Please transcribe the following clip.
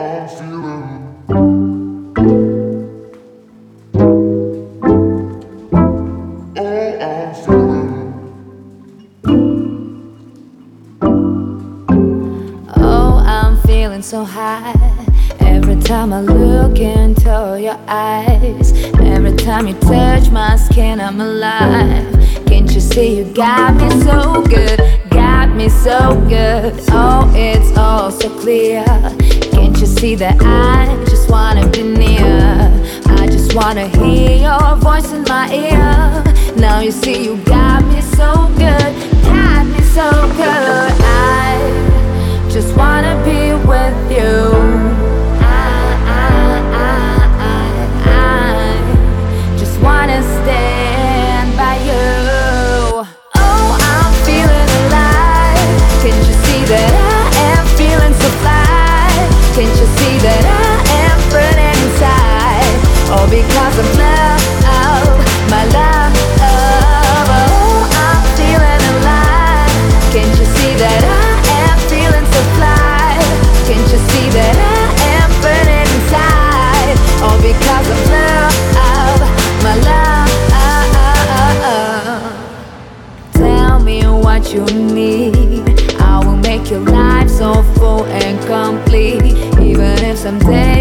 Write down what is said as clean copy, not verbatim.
I'm feeling. Oh, I'm feeling. Oh, I'm feeling so high. Every time I look into your eyes, every time you touch my skin, I'm alive. Can't you see you got me so good, got me so good. Oh, it's all so clear. Can't you see that I just wanna be near? I just wanna hear your voice in my ear. Now you see you got me so good, got me so good. I just wanna be with you. I just wanna stand by you. Oh, I'm feeling alive. Can't you see that I am feeling so fly? Can't you see that I am burning inside? All because of love, my love. Oh, I'm feeling alive. Can't you see that I am feeling so fly? Can't you see that I am burning inside? All because of love, my love. Tell me what you need. I will make your life so full and complete. Even if someday